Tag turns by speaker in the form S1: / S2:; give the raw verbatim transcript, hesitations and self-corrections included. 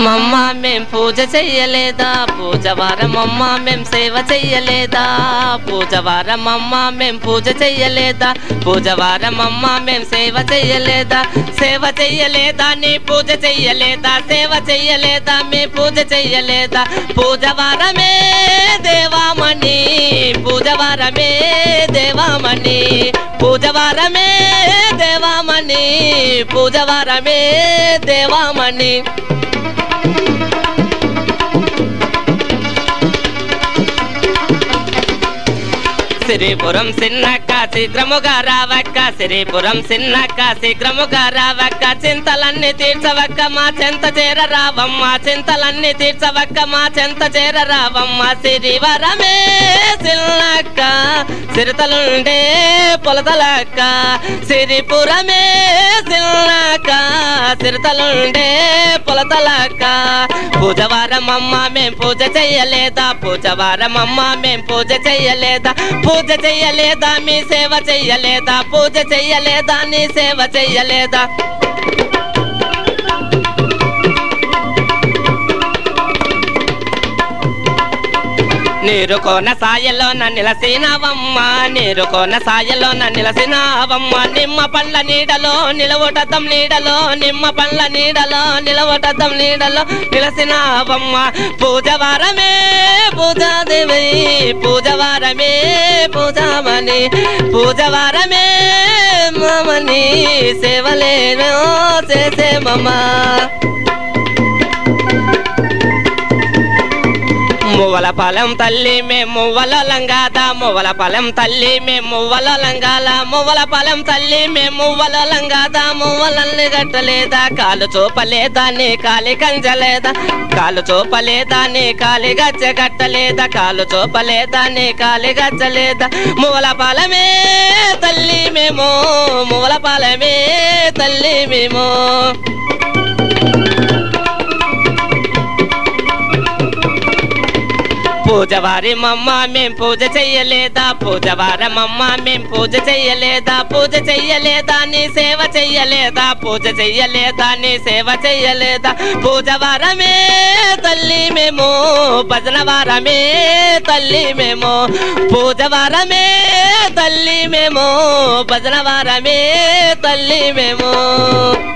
S1: మమ్మ మేం పూజ చెయ్యలేదా పూజవారమమ్మ మేం సేవ చెయ్యలేదా పూజవారమమ్మ మేం పూజ చెయ్యలేదా పూజవారమమ్మ మేం సేవ చెయ్యలేదా సేవ చెయ్యలేదా నీ పూజ చెయ్యలేదా సేవ చెయ్యలేదా మీ పూజ చెయ్యలేదా పూజవారమే దేవామణి పూజవారమే దేవామణి పూజవారమే దేవామణి పూజవారమే దేవామణి సిరిపురం సిన్నక్క శీఘ్రముగా రావక్క సిరిపురం సిన్నక్క శీఘ్రముగా రావక్క చింతలన్నీ తీర్చవక్క మా చెంత చేర రావమ్మ చింతలన్నీ తీర్చవక్క మా చెంత చేర రావమ్మ సిరివరమే సిన్నక్క సిరితలుండే పొలతలక్క సిరిపురమే సిన్నక్క సిరితలుండే పొలతలక్క పూజవారమమ్మ మేం పూజ చెయ్యలేదా పూజవారమమ్మ మేం పూజ చెయ్యలేదా పూజ చెయ్యలేదా మీ సేవ చెయ్యలేదా పూజ చెయ్యలేదా నీ సేవ చెయ్యలేదా నీరు కోన సాయలోన నిలసినవమ్మ నీరు కోన సాయలోన నిలసినవమ్మ నిమ్మ పండ్ల నీడలో నిలవటం నీడలో నిమ్మ పండ్ల నీడలో నిలవటం నీడలో నిలసినవమ్మ పూజవారమే పూజాదేవి పూజవారమే పూజామణి పూజవారమే మమని సేవలేనో చేసే మమ్మ మువ్వల పాలెం తల్లి మేము మువ్వల లంగాదా మువ్వల పాలెం తల్లి మేము మువ్వల లంగాల మువ్వల పాలెం తల్లి మేము మువ్వల లంగాదా మువ్వలల్ని గట్టలేదా కాలు చూపలేదా నీ కాలి కంజలేదా కాలు చూపలేదా నీ కాలి గచ్చ గట్టలేదా కాలు చూపలేదా నీ కాలి గచ్చలేదా మువ్వల పాలమే తల్లి మేము మువ్వల పాలమే తల్లి మేము పూజవారి మమ్మ మేం పూజ చెయ్యలేదా పూజవారమమ్మ మేం పూజ చెయ్యలేదా పూజ చెయ్యలేదా నీ సేవ చెయ్యలేదా పూజ చెయ్యలేదా నీ సేవ చెయ్యలేదా పూజవారమే తల్లి మేము భజనవారమే తల్లి మేము పూజవారమే తల్లి మేము భజనవారమే తల్లి మేము